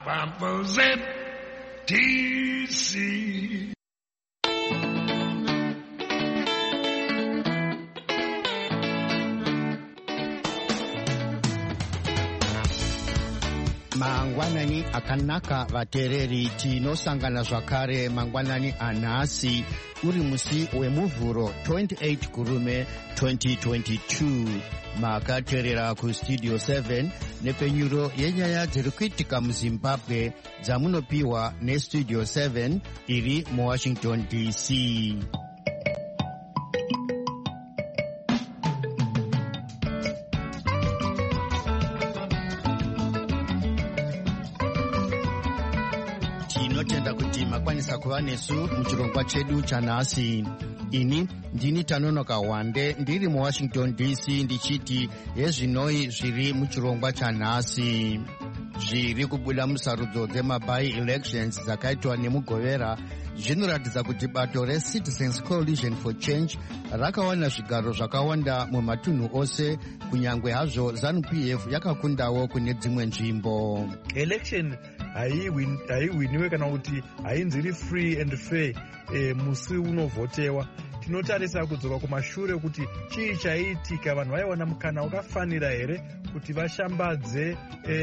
TC. Mangwanani akanaka vatereri, tinosangana zvakare mangwanani anhasi uri musi wemuvhuro 28 kurume 2022. Makateerera kustudio 7 nepenyuro yenyaya dziri kuitika muzimbabwe dzamunopiwa nestudio 7 iri muwashington DC. Tinotenda kuti makwanisa kuva nesu muchirongwa chedu chanhasi. Ini ndini Tanonoka Wande ndiri muwashington DC ndichiti yezvinoi zviri muchirongwa chanhasi. Zviri kubuda musarudzo dzemabai elections dzakaitwa nemugovera zvinoratidza kuti bato reCitizens Coalition for Change rakawana zvigaro zvakawanda mumatunhu ose, kunyange hazvo ZANU-PF yakakundawo kune dzimwe nzvimbo. Election haiwiniwe kana kuti hainzi iri free and fair musi unovhotewa. Tinotarisa kudzoka kumashure kuti chii chaitika, vanhu vaiwana mukana wakafanira here kuti vashambadze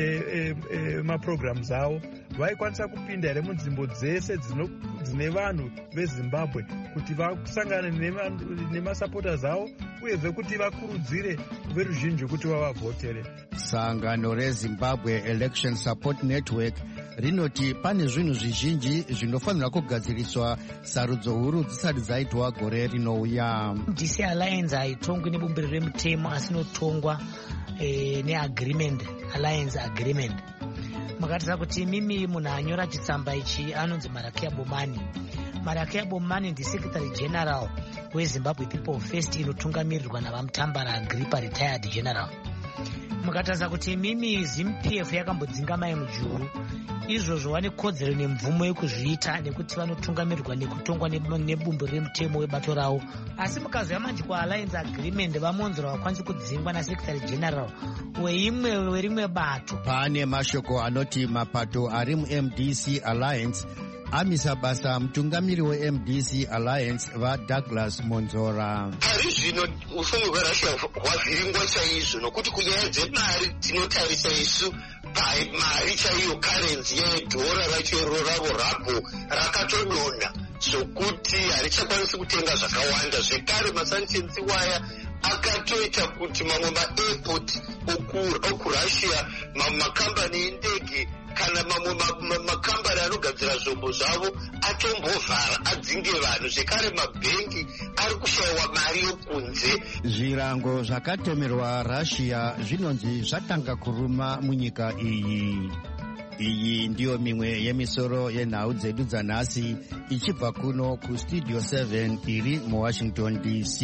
maprograms avo, vaikwanisa kupinda here munzvimbo dzese dzine vanhu veZimbabwe kuti vasangane nemasupporters avo uyezve kuti vakurudzire veruzhinji kuti vavavhotere. Sangano reZimbabwe Election Support Network rinoti pane zvinhu zvizhinji zvinofanira kugadziriswa sarudzo huru dzisati dzaitwa gore rinouya. DC Alliance haitongwi nebumbiro remutemo asi inotongwa neagreement, alliance agreement. Makatarisa kuti mimi munhu anyora chitsamba ichi anonzi Marakia Bomani. Marakia Bomani ndiSecretary General weZimbabwe People First inotungamirirwa navamutambara Agrippa retired general. Mukatarisa kuti mimi ZIMPF yakambodzinga mai mujuru, izvozvo vane kodzero nemvumo yekuzviita nekuti vanotungamirirwa nekutongwa nebumbiro remutemo webato ravo. Asi mukaziva manje kualliance agreement vamonzora vakwanisi kudzingwa naSecretary General werimwe bato. Pane mashoko anoti mapato ari muMDC Alliance amisa basa mutungamiri weMDC Alliance vaDouglas Monzora. Pari zvino ufumi hweRussia hwavhiringwa chaizvo nokuti kunyaya dzemari tinotarisa isu mari chaiyo karenzi yedhora racho ravo rapo rakatodonha zvokuti harichakwanisi kutenga zvakawanda. Zvekare masanctions waya akatoita kuti mamwe maairport okurussia, mamwe makambani endege kana mamwe makambani anogadzira zvombo zvavo atombovhara adzinge vanhu. Zvekare mabhengi ari kushayiwa mari yokunze. Zvirango zvakatemerwa Russia zvinonzi zvatanga kuruma munyika iyi. Iyi ndiyo mimwe yemisoro yenhau dzedu dzanhasi ichibva kuno kustudio 7 iri muwashington DC.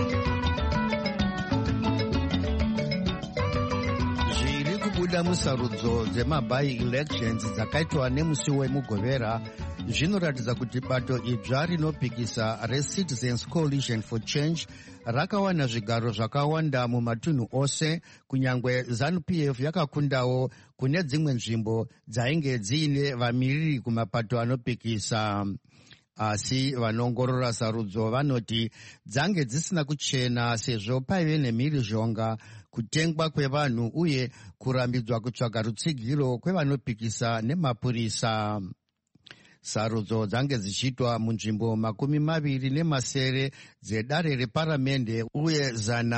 Zviri kubuda musarudzo dzemabai elections dzakaitwa nemusi wemugovera zvinoratidza kuti bato idzva rinopikisa reCitizens Coalition for Change rakawana zvigaro zvakawanda mumatunhu ose, kunyange ZANU-PF yakakundawo kune dzimwe nzvimbo dzainge dziine vamiriri kumapato anopikisa. Asi vanongorora sarudzo vanoti dzange dzisina kuchena sezvo paive nemhirizhonga, kutengwa kwevanhu uye kurambidzwa kutsvaga rutsigiro kwevanopikisa nemapurisa. Sarudzo dzange dzichiitwa munzvimbo 23 dzedare reparamende uye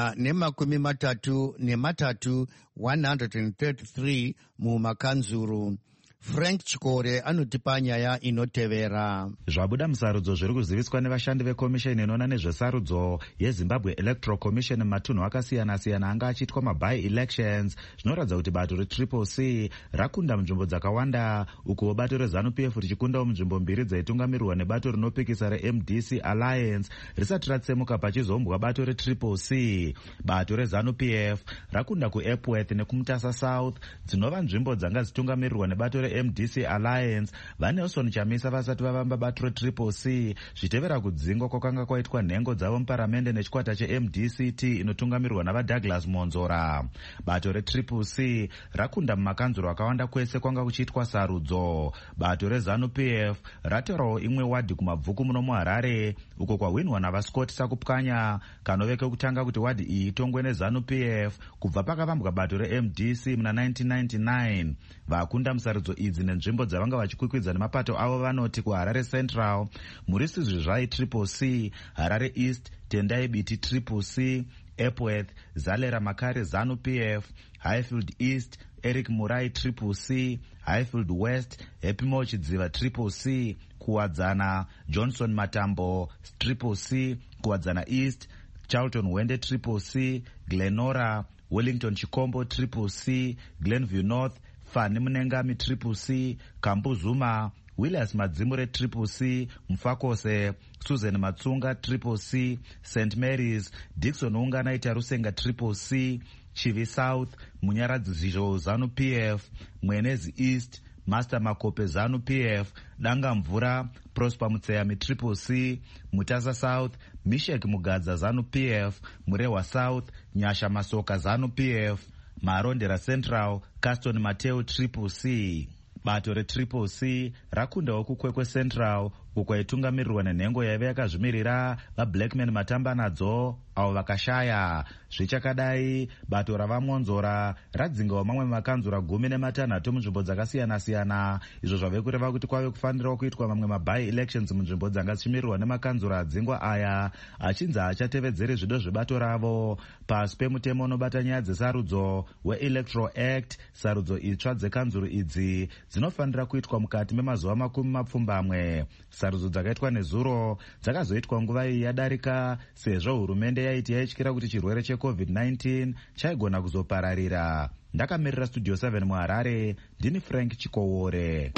133 133 mumakanzuru. Frank Chikore anotipa nyaya inotevera. Zvabuda musarudzo zviri kuziviswa nevashandi vekomisheni inoona nezvesarudzo yeZimbabwe Electoral Commission matunhu akasiyana-siyana anga achiitwa mabai elections zvinoratidza kuti bato reCCC rakunda munzvimbo dzakawanda, uko bato reZANU-PF richikundawo munzvimbo 2 dzaitungamirirwa nebato rinopikisa reMDC Alliance risati ratsemuka pachizombwa bato reCCC. Bato reZANU-PF rakunda kuEpworth nekumutasa South dzinova nzvimbo dzanga dzitungamirirwa nebato reMDC Alliance vaNelson Chamisa vasati vavamba bato retriple C zvitevera kudzingwa kwakanga kwaitwa nhengo dzavo muparamende nechikwata cheMDCT inotungamirwa navaDouglas Monzora. Bato retriple C rakunda mumakanzuro akawanda kwese kwanga kuchiitwa sarudzo. Bato reZANU-PF ratorwawo imwe wadhi kumabvuku muno muHarare uko kwahwinwa navaScott Sakupkanya kanove kekutanga kuti wadhi iyi itongwe neZANU-PF kubva pakavambwa bato reMDC muna 1999. Vakunda musarudzo idzi nenzvimbo dzavanga vachikwikwidza nemapato avo vanoti kuHarare Central Murisizvi Zvai Triple C, Harare East Tendai Biti Triple C, Epworth Zalera Makare ZANU-PF, Highfield East Eric Murai Triple C, Highfield West Epimo Chidziva Triple C, kuwadzana Johnson Matambo Triple C, kuwadzana East Charlton Wende Triple C, Glenora Wellington Chikombo Triple C, Glenview North Fani Munengami Triple C, Kambu Zuma Williams Madzimure Triple C, Mfakose Susan Matsunga Triple C, St. Mary's Dixon Unganaita Rusenga Triple C, Chivi South Munyaradzizho ZANU-PF, Mwenezi East Master Makope ZANU-PF, Danga Mvura Prosper Mutseyami Triple C, Mutasa South Mishek Mugadza ZANU-PF, Murewa South Nyasha Masoka ZANU-PF, Marondera Central Caston Mateo Triple C. Bato retriple C rakundawo kukwekwe Central uko yaitungamirirwa nenhengo yaive yakazvimirira vaBlackman Matamba nadzo avo vakashaya. Zvichakadai bato ravaMonzora radzingawo mamwe makanzura 16 munzvimbo dzakasiyana-siyana, izvo zvave kureva kuti kwave kufanirawo kuitwa mamwe mabai elections munzvimbo dzanga dzichimirirwa nemakanzura adzingwa aya achinzi achatevedzeri zvido zvebato ravo. Pasi pemutemo unobata nyaya dzesarudzo weElectoral Act, sarudzo itsva dzekanzuru idzi dzinofanira kuitwa mukati memazuva 20. Sarudzo dzakaitwa nezuro dzakazoitwa nguva iyi yadarika sezvo hurumende yaiti yaityira kuti chirwere cheCovid-19 chaigona kuzopararira. Ndakamirira Studio 7 muHarare, ndini Frank Chikowore.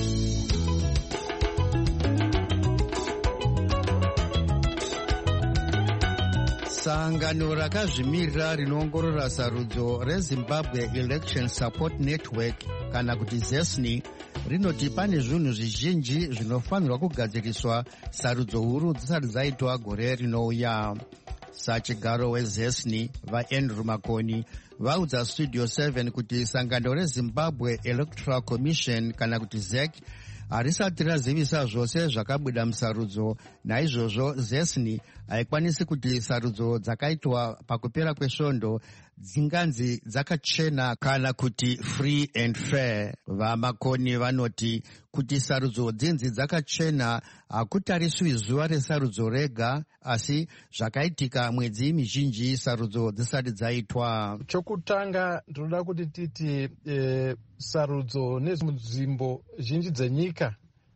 Sangano rakazvimirira rinoongorora sarudzo reZimbabwe Election Support Network kana kuti ZESNI rinoti pane zvinhu zvizhinji zvinofanirwa kugadziriswa sarudzo huru dzisati dzaitwa gore rinouya. Sachigaro weZESNI vaAndrew Makoni vaudza Studio 7 kuti sangano reZimbabwe Electoral Commission kana kuti ZEC harisati razivisa zvose zvakabuda musarudzo. Naizvozvo ZESNI haikwanisi kuti sarudzo dzakaitwa pakupera kwesvondo dzinganzi dzakachena kana kuti free and fair. VaMakoni vanoti kuti sarudzo dzinzi dzakachena hakutariswi zuva resarudzo rega, asi zvakaitika mwedzi mizhinji sarudzo dzisati dzaitwa. Chokutanga ndinoda kuti titi sarudzo nemunzvimbo zhinji dzenyika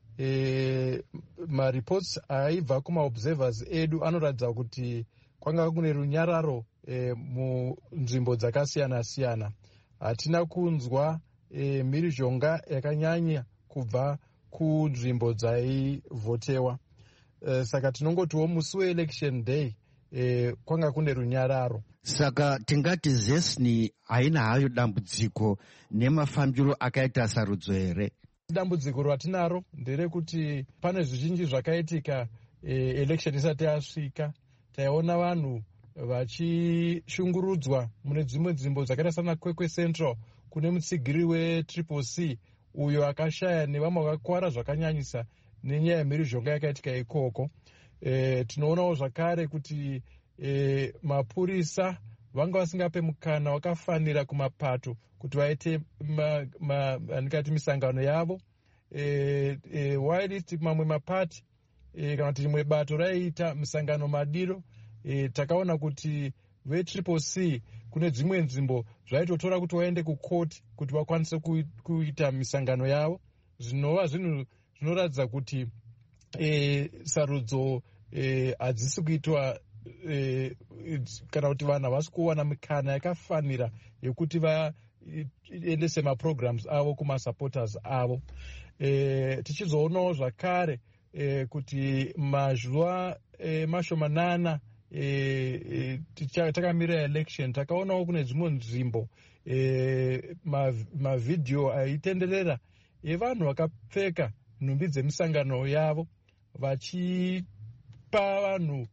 mareports aibva kumaobservers edu anoratidza kuti kwanga kune runyararo munzvimbo dzakasiyana-siyana. Hatina kunzwa mhirizhonga yakanyanya kubva kunzvimbo dzaivhotewa. Saka tinongotiwo musi weelection day kwanga kune runyararo. Saka tingati ZESNI haina hayo dambudziko nemafambiro akaita sarudzo here? Dambudziko ratinaro nderekuti pane zvizhinji zvakaitika election isati yasvika. Taiona vanhu vachishungurudzwa mune dzimwe nzvimbo dzakaita sana Kwekwe Central kune mutsigiri weTriple C uyo akashaya nevamwe vakakwara zvakanyanyisa nenyaya yemhirizhonga yakaitika ikoko. Tinoonawo zvakare kuti mapurisa vanga vasingape mukana wakafanira kumapato kuti vaite andikati misangano yavo. Whilst mamwe mapati kana kuti rimwe bato raiita misangano madiro, takaona kuti veTriple C kune dzimwe nzvimbo zvaitotora kuti vaende kukoti kuti vakwanise kuita misangano yavo. Zvinova zvinhu zvinoratidza kuti sarudzo hadzisi kuitwa kana kuti vanhu havasi kuwana mikana yakafanira yekuti vaendese maprograms avo kumasupporters avo. Tichizoonawo zvakare kuti mazuva mashomanana takamirira election takaonawo kune dzimwe nzvimbo mavidhiyo aitenderera yevanhu vakapfeka nhumbi dzemisangano yavo vachipa vanhu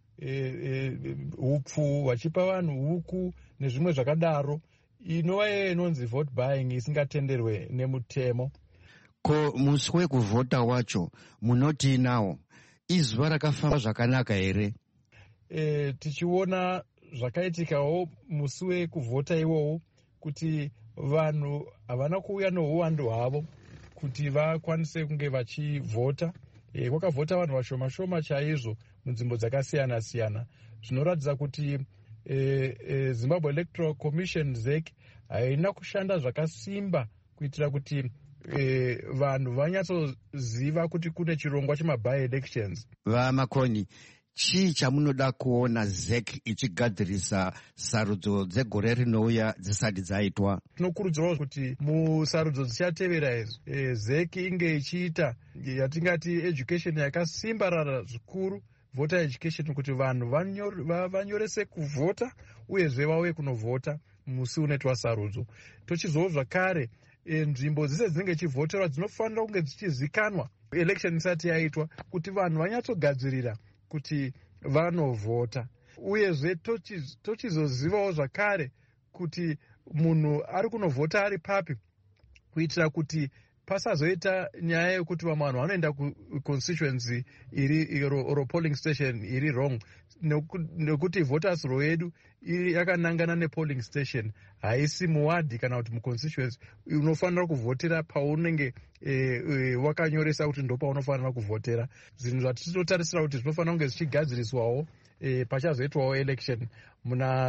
upfu, vachipa vanhu huku nezvimwe zvakadaro, inova inonzi vote buying isingatenderwe nemutemo. Ko musi wekuvhota wacho munoti nawo izuva rakafamba zvakanaka here? Tichiona zvakaitikawo musi wekuvhota iwowo kuti vanhu havana kuuya nouwandu hwavo kuti vakwanise kunge vachivhota. Kwakavhota vanhu vashoma shoma chaizvo munzvimbo dzakasiyana siyana, zvinoratidza kuti Zimbabwe Electoral Commission ZEC haina kushanda zvakasimba kuitira kuti vanhu vanyatsoziva kuti kune chirongwa chemaby elections. VaMakoni, chii chamunoda kuona ZEC ichigadzirisa sarudzo dzegore rinouya dzisati dzaitwa? Tinokurudzirwa kuti musarudzo dzichatevera izvi ZEC inge ichiita yatingati education yakasimbarara zvikuru, voter education, kuti vanhu vanyorese kuvhota uyezve vauye kunovhota musi unoitwa sarudzo. Tochizowo zvakare nzvimbo dzese dzinenge chivhoterwa dzinofanira kunge dzichizikanwa election isati yaitwa kuti vanhu vanyatsogadzirira kuti vanovhota. Uyezve tochizozivawo zvakare kuti munhu ari kunovhota ari papi, kuitira kuti pasazoita nyaya yekuti vamwe vanhu vanoenda kuconstituency iro polling station iri wrong, nekuti voters row yedu yakanangana nepolling station, haisi muwadhi kana kuti muconstituency. Unofanira kuvhotera paunenge wakanyoresa kuti ndo paunofanira kuvhotera. Zvinhu zvatinotarisira kuti zvinofanira kunge zvichigadziriswawo pachazoitwawo election muna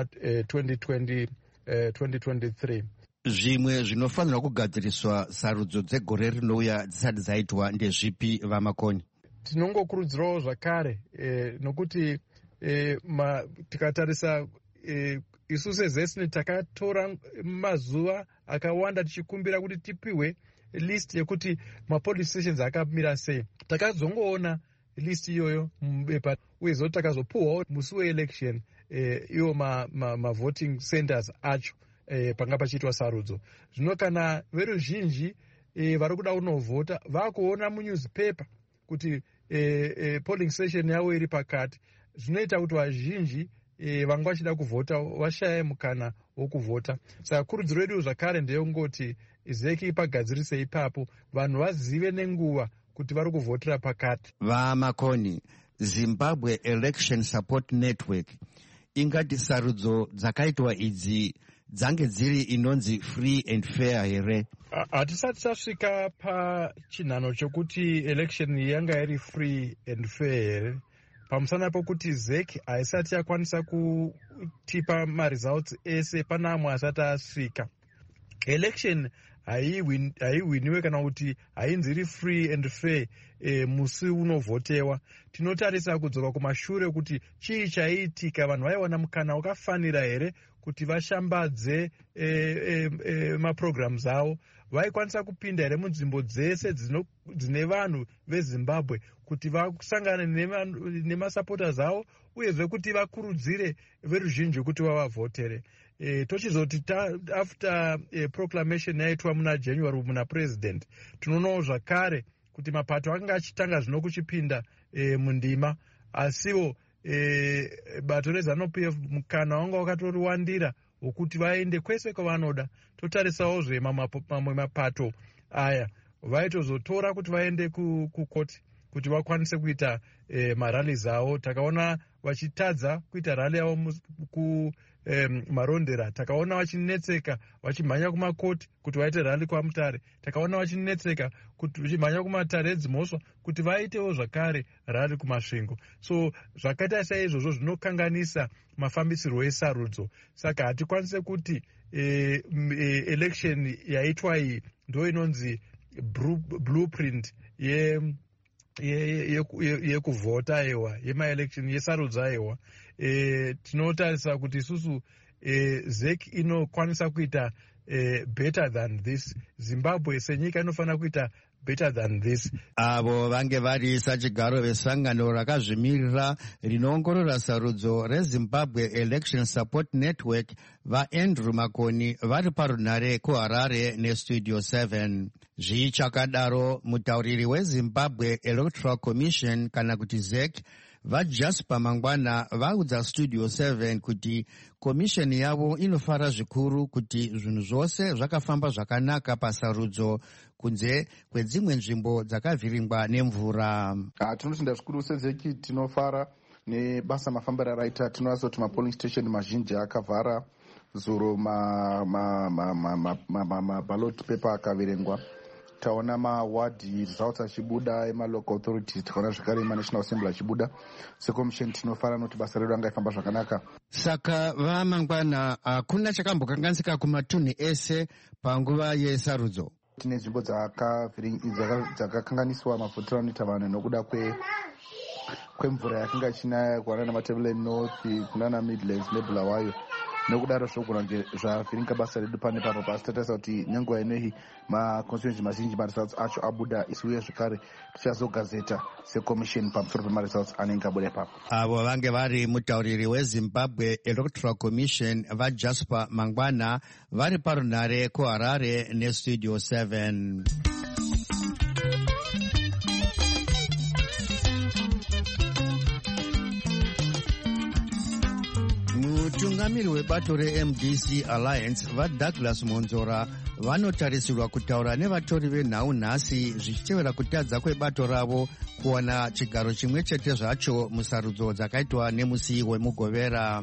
2023. Zvimwe zvinofanirwa kugadziriswa sarudzo dzegore rinouya dzisati dzaitwa ndezvipi, VaMakoni? Tinongokurudzirawo zvakare nokuti tikatarisa isu sezesini takatora mazuva akawanda tichikumbira kuti tipiwe list yekuti mapolice stations akamira sei. Takazongoona list iyoyo mubepa, uyezvo takazopuhwawo musi weelection iwo mavoting centers acho panga pachiitwa sarudzo. Zvino kana veruzhinji vari kuda kunovhota vakuona munewspaper kuti polling station yavo iri pakati, zvinoita kuti vazhinji vanga vachida kuvhota vashaye mukana wokuvhota. Saka kurudziro yedu zvakare ndeyongoti ZEC ipagadzirise ipapo, vanhu vazive nenguva kuti vari kuvhotera pakati. VaMakoni, Zimbabwe Election Support Network ingati sarudzo dzakaitwa idzi dzange dziri inonzi free and fair here? Hatisati tasvika pachinhano chokuti election yanga iri free and fair here, pamusana pokuti ZEC haisati yakwanisa kutipa maresults ese, pana amwe asati asvika. Election haiwiniwe kana kuti hainzi iri free and fair musi unovhotewa. Tinotarisa kudzoka kumashure kuti chii chaiitika, vanhu vaiwana mukana wakafanira here kuti vashambadze maprograms avo, vaikwanisa kupinda here munzvimbo dzese dzine vanhu veZimbabwe kuti vasangane nemasupporters avo, uyezve kuti vakurudzire veruzhinji kuti vavavhotere. Tochizoti after proclamation yaitwa muna January muna president, tinoonawo zvakare kuti mapato akanga achitanga zvino kuchipinda mundima, asiwo bato reZANU-PF mukana wanga wakatoriwandira wokuti vaende kwese kwavanoda. Totarisawo zve mamwe mapato aya vaitozotora kuti vaende kukoti kuti vakwanise kuita marallies avo. Takaona vachitadza kuita rally yavo kumarondera, takaona vachinetseka vachimhanya kumakoti kuti vaite rally kwaMutare, takaona vachinetseka kuti vachimhanya kumatare edzimhosva kuti vaitewo zvakare rally kumasvingo. So zvakaita saizvozvo zvinokanganisa mafambisirwo esarudzo. Saka hatikwanise kuti election yaitwa iyi ndo inonzi blueprint yekuvhota aiwa, yemaelection yesarudzo aiwa. Tinotarisa kuti isusu ZEC inokwanisa kuita better than this. Zimbabwe senyika inofanira kuita better than this. Avo vange vari sachigaro vesangano rakazvimirira rinoongorora sarudzo reZimbabwe Election Support Network vaAndrew Makoni vari parunhare kuHarare neStudio 7. Zvichakadaro, mutauriri weZimbabwe Electoral Commission kana kuti ZEC vaJasper Mangwana vaudza Studio 7 kuti komisheni yavo inofara zvikuru kuti zvinhu zvose zvakafamba zvakanaka pasarudzo kunze kwedzimwe nzvimbo dzakavhiringwa nemvura. Tinotenda zvikuru sezeki, tinofara nebasa mafambiro araita. Tinoona kuti mapolling station mazhinji akavhara zuro, maballot paper akaverengwa. Taona mawadhi results achibuda emalocal authorities, tikaona zvakare emaNational Assembly achibuda. Sekomisheni tinofara noti basa redu anga ifamba zvakanaka. Saka vaMangwana, hakuna chakambokanganisika kumatunhu ese panguva yesarudzo. Tine nzvimbo dzakakanganiswa mavhotera anoita vanhu nokuda kwemvura yakanga ichinaya kuwana namatebele North kunana Midlands neBulawayo. Nokudaro zvogona zvavhiringa basa redu pane papo, pasi tatarisa kuti nenguva inoyi maconstituency mazhinji maresults acho abuda. Isuye zvekare tichazogazeta sekomisheni pamusoro pemaresults anenge abuda ipapo. Avo vange vari mutauriri weZimbabwe Electoral Commission vaJasper Mangwana vari parunhare kuHarare neStudio 7. Mutungamiri webato reMDC Alliance vaDouglas Monzora vanotarisirwa kutaura nevatori venhau nhasi zvichitevera kutadza kwebato ravo kuwana chigaro chimwe chete zvacho musarudzo dzakaitwa nemusi wemugovera.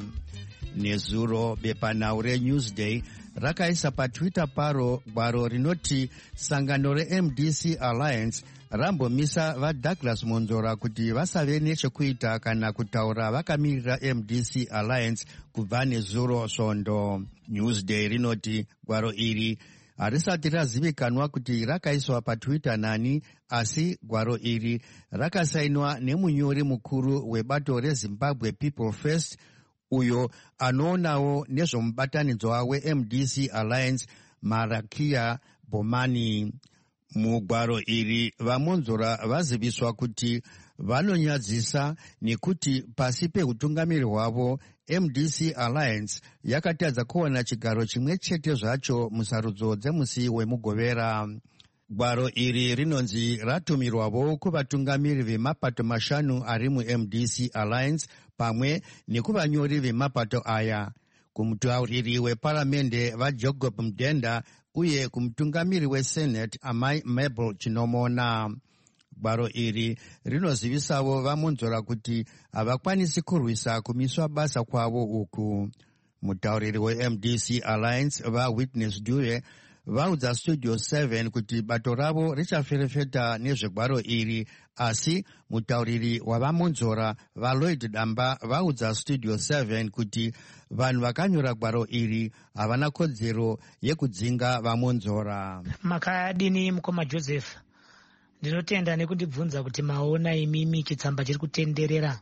Nezuro bepanhau reNewsday rakaisa paTwitter paro gwaro rinoti sangano reMDC Alliance rambomisa vaDouglas Monzora kuti vasave nechekuita kana kutaura vakamirira MDC Alliance kubva nezuro svondo. Newsday rinoti gwaro iri harisati razivikanwa kuti rakaiswa paTwitter nani, asi gwaro iri rakasainwa nemunyori mukuru webato reZimbabwe People First, uyo anoonawo nezvomubatanidzwa weMDC Alliance Marakia Bomani. Mugwaro iri vaMonzora vaziviswa kuti vanonyadzisa nekuti pasi peutungamiri hwavo MDC Alliance yakatadza kuwana chigaro chimwe chete zvacho musarudzo dzemusi wemugovera. Gwaro iri rinonzi ratumirwavo kuvatungamiri vemapato mashanu ari muMDC Alliance pamwe nekuvanyori vemapato aya, kumutauriri weparamende vaJacob Mdenda uye kumutungamiri weSenate Amai Mabel Chinomona. Gwaro iri rinozivisavo vaMonzora kuti havakwanisi kurwisa kumiswa basa kwavo uku. Mutauriri weMDC Alliance vaWitness Due vaudza Studio 7 kuti bato ravo richaferefeta nezvegwaro iri, asi mutauriri wavaMonzora vaLloyd Damba vaudza Studio 7 kuti vanhu vakanyora gwaro iri havana kodzero yekudzinga vaMonzora. Makadini mukoma Joseph, ndinotenda nekundibvunza kuti maona imimi chitsamba chiri kutenderera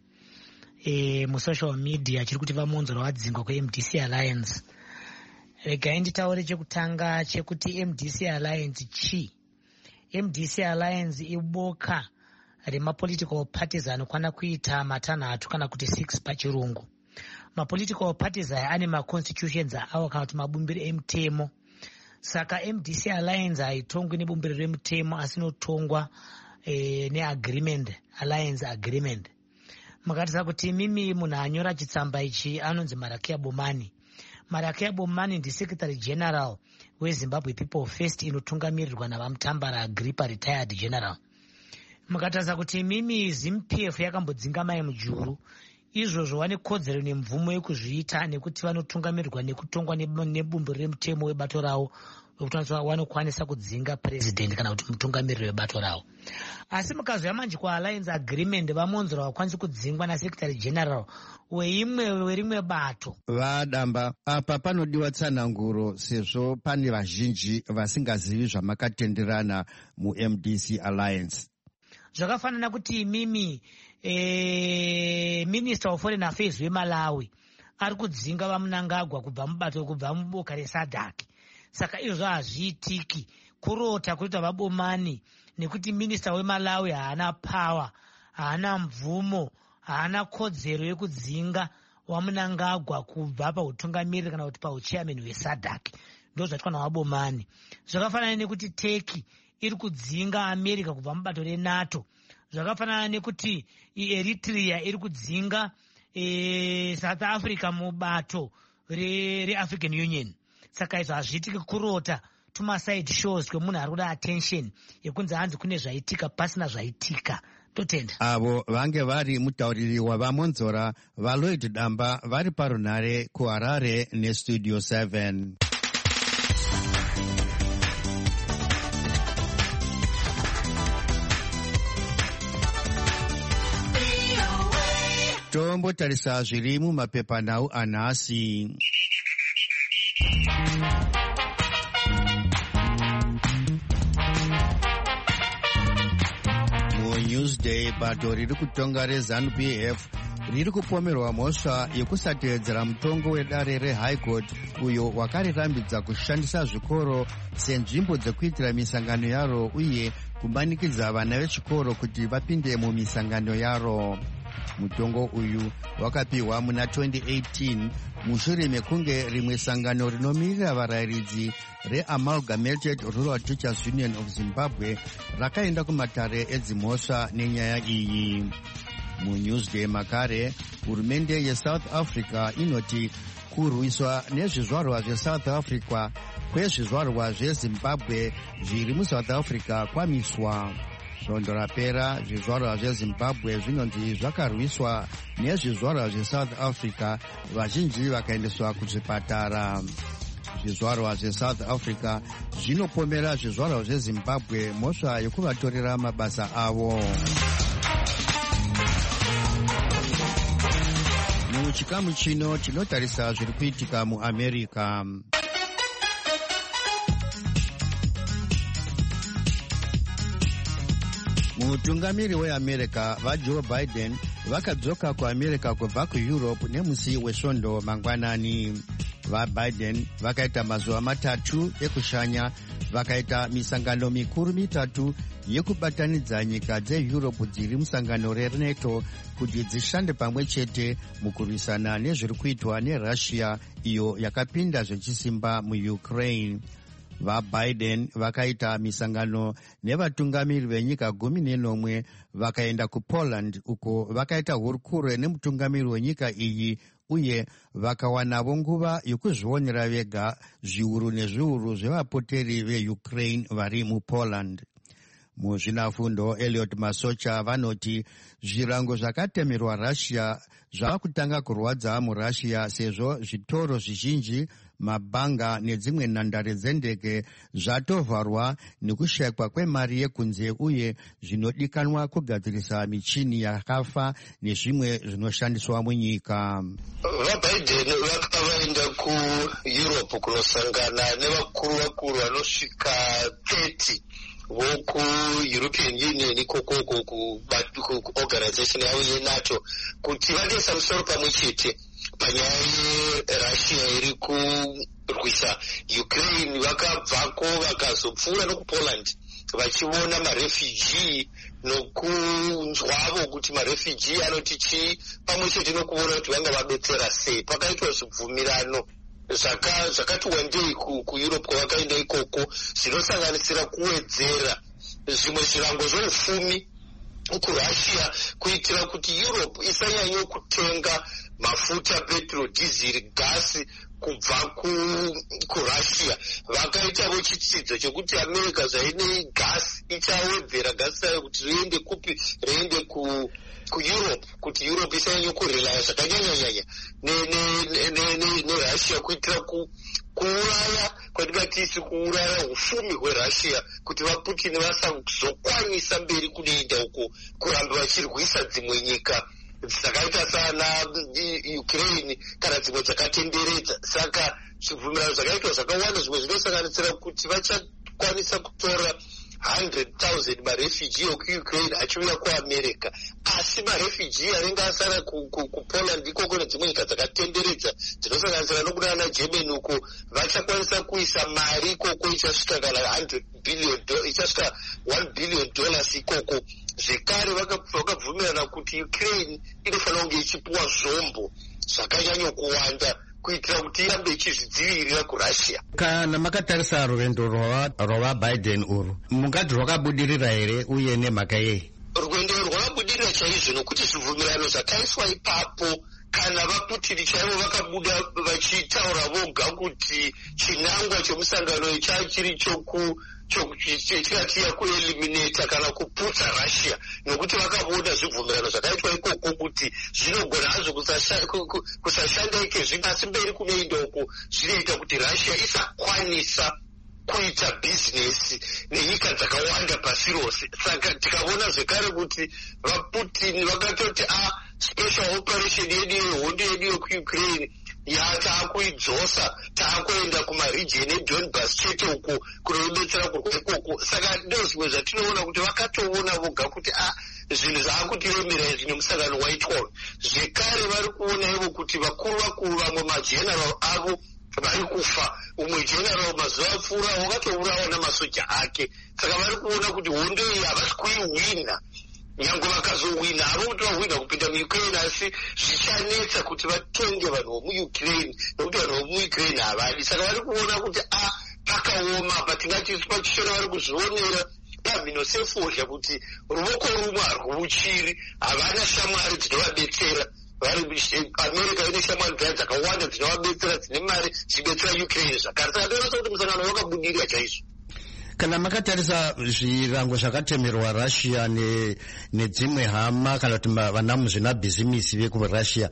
musocial media chiri kuti vaMonzora vadzingwa kweMDC Alliance. Regai nditaure chekutanga chekuti MDC Alliance MDC Alliance iboka remapolitical parties anokwana kuita matanhatu kana kuti 6 pachirungu. Mapolitical parties aya ane maconstitutions awo kana kuti mabumbiro emutemo. Saka MDC Alliance haitongwi nebumbiro remutemo asi inotongwa neagreement, alliance agreement. Mukatarisa kuti mimi munhu anyora chitsamba ichi anonzi Marakia Bomani. Marakia Bomani ndi Secretary General weZimbabwe People First inotungamirirwa navamutambara Agrippa retired general. Mukatarisa kuti mimi ZIMPF yakambodzinga mai mujuru, izvozvo vane kodzero nemvumo yekuzviita nekuti vanotungamirirwa nekutongwa nebumbiro remutemo webato ravo wekuti vanokwanisa kudzinga president kana kuti mutungamiriri webato ravo. Asi mukazouya manje kualliance agreement vaMonzora vakwanisi kudzingwa naSecretary General werimwe bato. Vadamba, apa panodiwa tsananguro sezvo pane vazhinji vasingazivi zvamakatenderana muMDC Alliance. Zvakafanana kuti mimi Minister of Foreign Affairs weMalawi ari kudzinga vaMnangagwa kubva mubato, kubva muboka reSADC. Saka izvo hazviitiki kurota kuita vabomani, nekuti minista weMalawi haana power, haana mvumo, haana kodzero yekudzinga waMnangagwa kubva pautungamiriri kana kuti pauchairman hweSADC. Ndo zvaitwa navabomani. Zvakafanana nekuti Turkey iri kudzinga America kubva mubato reNATO. Zvakafanana nekuti Eritrea iri kudzinga South Africa mubato reAfrican Union. Saka izvo hazviitiki kurota tumaside shows kwemunhu ari kuda attention yekunzi hanzi kune zvaitika pasina zvaitika. Totenda avo vange vari mutauriri wavamonzora vaLloyd Damba vari parunhare kuHarare neStudio 7. Tombotarisa zviri mumapepanhau anhasi. Newsday, bato riri kutonga reZANU-PF riri kupomerwa mhosva yekusatevedzera mutongo wedare reHigh Court uyo wakarirambidza kushandisa zvikoro senzvimbo dzekuitira misangano yaro uye kumanikidza vana vechikoro kuti vapinde mumisangano yaro. Mutongo uyu wakapiwa muna 2018 mushure mekunge rimwe sangano rinomirira varayiridzi reAmalgamated Rural Teachers Union of Zimbabwe rakaenda kumatare edzimhosva nenyaya iyi. MuNewsday makare, hurumende yeSouth Africa inoti kurwiswa nezvizvarwa zveSouth Africa kwezvizvarwa zveZimbabwe zviri muSouth Africa kwamiswa. Svondo rapera zvizvarwa zveZimbabwe zvinonzi zvakarwiswa nezvizvarwa zveSouth Africa, vazhinji vakaendeswa kuzvipatara. Zvizvarwa zveSouth Africa zvinopomera zvizvarwa zveZimbabwe mhosva yekuvatorera mabasa avo. Muchikamu chino tinotarisa zviri kuitika muAmerica. Mutungamiri weAmerica vaJoe Biden vakadzoka kuAmerica kubva kuEurope nemusi wesvondo mangwanani. VaBiden vakaita mazuva 3 ekushanya, vakaita misangano mikuru 3 yekubatanidza nyika dzeEurope dziri musangano reNATO kuti dzishande pamwe chete mukurwisana nezviri kuitwa neRussia iyo yakapinda zvechisimba muUkraine. VaBiden vakaita misangano nevatungamiri venyika 11, vakaenda kuPoland uko vakaita hurukuro nemutungamiri wenyika iyi uye vakawanavo nguva yekuzvionera vega zviuru nezviuru zvevapoteri veUkraine vari muPoland. Muzvinafundo Elliot Masocha vanoti zvirango zvakatemerwa Russia zvava kutanga kurwadza muRussia sezvo zvitoro zvizhinji, mabhanga nedzimwe nhandare dzendege zvatovharwa nekushayikwa kwemari yekunze uye zvinodikanwa kugadzirisa michini yakafa nezvimwe zvinoshandiswa munyika. VaBiden vakavaenda kuEurope kunosangana nevakuru vanosvika 30 vokuEuropean Union ikoko kuorganization yavo yeNATO kuti vadesa musoro pamwe chete panyaya yeRussia iri kurwisa Ukraine. Vakabvako vakazopfuura nokuPoland vachiona marefugee nokunzwavo kuti marefugee anoti chii, pamwe chete nokuona kuti vanga vabetsera sei. Pakaitwa zvibvumirano zvakati wandei kuEurope kwavakaenda ikoko, zvinosanganisira kuwedzera zvimwe zvirango zveufumi kuRussia kuitira kuti Europe isanyanye kutenga mafuta, petrol, diesel, gasi kubva kuRussia. Vakaitavo chitsidzo chokuti America zvaine gasi ichawedzera gasi rayo kuti riende kupi, riende kuEurope, kuti Europe isanyanye kurelaya zvakanyanyanyanya neRussia kuitira kuuraya kwatingati kuuraya ufumi hweRussia kuti vaPutin vasazokwanisa mberi kunoenda uko kuramba vachirwisa dzimwe nyika dzakaita sana Ukraine kana dzimwe dzakatenderedza. Saka zvibvumirano zvakaitwa zvakawanda, zvimwe zvinosanganisira kuti vachakwanisa kutora 100,000 marefugee okuUkraine achiuya kuAmerica, asi marefugee anenge asara kupoland ikoko nedzimwe nyika dzakatenderedza dzinosanganisira nokuda ana german uko vachakwanisa kuisa mari ikoko ichasvika kana 100 billion ichasvika $1 billion ikoko. Zvekare vakabvumirana kuti Ukraine inofanira kunge ichipuwa zvombo zvakanyanya kuwanda kuitira kuti irambe ichizvidzivirira kuRussia. Kana makatarisa rwendo rwavaBiden urwu mungati rwakabudirira here uye nemhaka yei? Rwendo rwakabudirira chaizvo nokuti zvibvumirano zvakaiswa ipapo kana vaPutin chaivo vakabuda vachitaura voga kuti chinangwa chemusangano chachiri chetingati yakueliminata kana kuputsa Russia, nokuti vakabuda zvibvumirano zvakaitwa ikoko kuti zvinogona hazvo kusashanda ikezvino, asi mberi kunoenda uko zvinoita kuti Russia isakwanisa kuita bhizinesi nenyika dzakawanda pasi rose. Saka tikaona zvekare kuti vaPutin vakatoti special operation yedu yehondo yedu yekuUkraine taakuidzosa, taakuenda kumaregion eDonbas chete uko kunodetsera kurwa ikoko. Saka ndozvimwe zvatinoona kuti vakatoona voga kuti zvinhu zvaakutiremera izvi nemusangano waitwa. Zvekare vari kuona ivo kuti vakuru vamwe majeneral avo vari kufa. Umwe general mazuva apfuura wakatourawa namasoja ake. Saka vari kuona kuti hondo iyi havasi kuihwina. Nyange vakazowina havo kuti vahwina kupinda muUkraine, asi zvichanetsa kuti vatonge vanhu vomuUkraine nokuti vanhu vomuUkraine havadi. Saka vari kuona kuti pakaoma apa, tingati pachishona vari kuzvionera pamhino sefodya kuti ruoko rumwe harwuchiri, havana shamwari dzinovadetsera. America ine shamwari dzayo dzakawanda dzinovabetsera, dzine mari dzichibetsera Ukraine zvakare. Saka ndinoona kuti musangano wakabudirira chaizvo. Kana makatarisa zvirango zvakatemerwa Russia nedzimwe hama kana kuti vanamuzvinabhizimisi vekuRussia,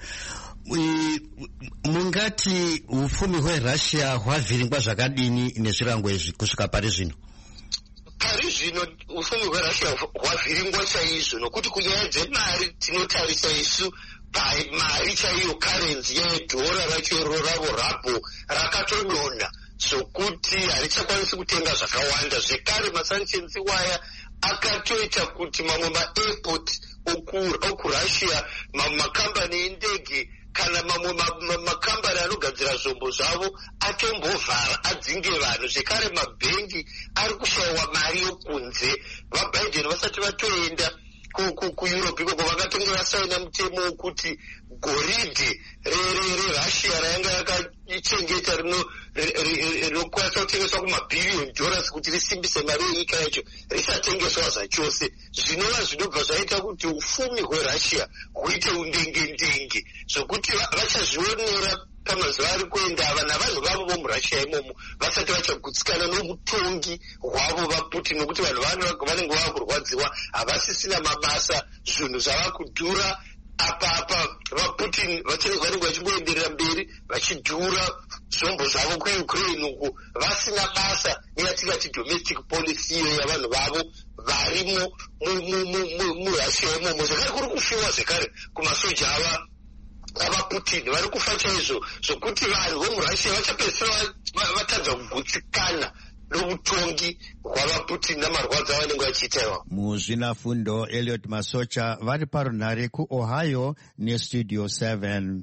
mungati upfumi hweRussia hwavhiringwa zvakadini nezvirango izvi kusvika pari zvino? Pari zvino upfumi hweRussia hwavhiringwa chaizvo, nokuti kunyaya dzemari tinotarisa isu mari chaiyo karenzi yedhora racho iro ravo rapo rakatodonha zvokuti harichakwanisi kutenga zvakawanda. Zvekare masanctions waya akatoita kuti mamwe maairport okuRussia, mamwe makambani endege kana mamwe makambani anogadzira zvombo zvavo atombovhara adzinge vanhu. Zvekare mabhengi ari kushayiwa mari yokunze. VaBiden vasati vatoenda kuEurope ikoko vakatonge vasaina mutemo wekuti goridhe reRussia rainga yakachengeta rinokwanisa kutengeswa kumabhiriyoni dollars kuti risimbise mari yenyika yacho risatengeswa zvachose. Zvinova zvinobva zvaita kuti ufumi hweRussia huite undenge zvokuti vachazvionera pamazuva ari kuenda ava navanhu vavo vomuRussia imomo vasati vachagutsikana nomutongi hwavo vaPutin, nokuti vanhu vanenge vava kurwadziwa, havasisina mabasa, zvinhu zvava kudhura. Apa vaPutin vanenge vachingoenderera mberi vachidhura zvombo zvavo kuUkraine uko vasina basa neyatingati domestic policy iyo yavanhu vavo varimo muRussia imomo. Zvakare kuri kufiwa zvekare kumasoja avaPutin, vari kufa chaizvo zvokuti vanhu vomuRussia vachapedzisira vatadza kugutsikana noutongi hwavaPutin namarwadzo avanenge vachiita iwawo. Muzvinafundo Elliot Masocha vari parunhare kuOhio neStudio 7.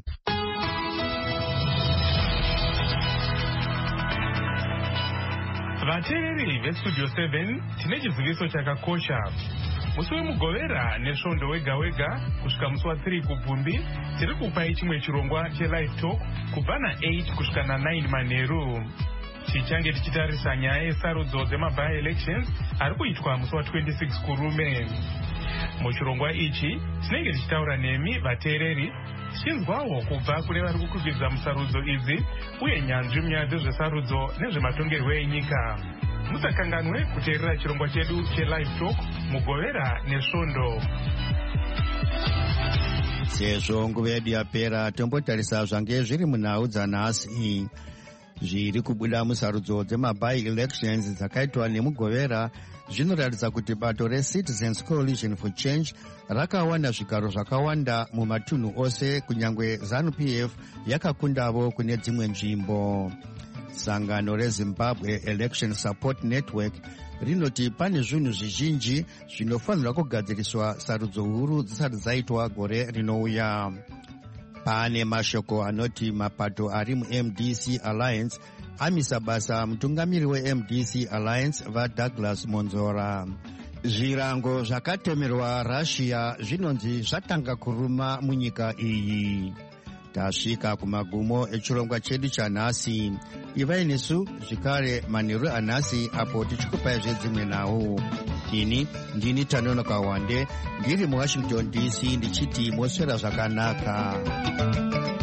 Vateereri veStudio 7 tine chiziviso chakakosha. Musi wemugovera nesvondo wega wega kusvika musi wa3 kubvumbi tiri kupai chimwe chirongwa chelive talk kubva na8 kusvika na9 manheru. Tichange tichitarisa nyaya yesarudzo dzemaby elections ari kuitwa musi wa26 kurume. Muchirongwa ichi tinenge tichitaura nemi vateereri tichinzwawo kubva kune vari kukwikwidzwa musarudzo idzi uye nyanzvi munyaya dzezvesarudzo nezvematongerwo enyika. Musakanganwe kuteerera chirongwa chedu chelive talk mugovera nesvondo. Sezvo nguva yedu yapera, tombotarisa zvange zviri munhau dzanhasi zviri kubuda musarudzo dzemaby elections dzakaitwa nemugovera. Zvinoratidza kuti bato reCitizens Coalition for Change rakawana zvigaro zvakawanda mumatunhu ose, kunyange ZANU-PF yakakundavo kune dzimwe nzvimbo. sangano rezimbabwe election support network rinoti pane zvinhu zvizhinji zvinofanirwa kugadziriswa sarudzo huru dzisati dzaitwa gore rinouya. Pane mashoko anoti mapato ari muMDC Alliance amisa basa mutungamiri weMDC Alliance vaDouglas Monzora. Zvirango zvakatemerwa Russia zvinonzi zvatanga kuruma munyika iyi. Tasvika kumagumo echirongwa chedu chanhasi. Ivai nesu zvekare manheru anhasi apo tichikupai zvedzimwe nhau. Ini ndini Tanonoka Wande ndiri muWashington DC ndichiti moswera zvakanaka.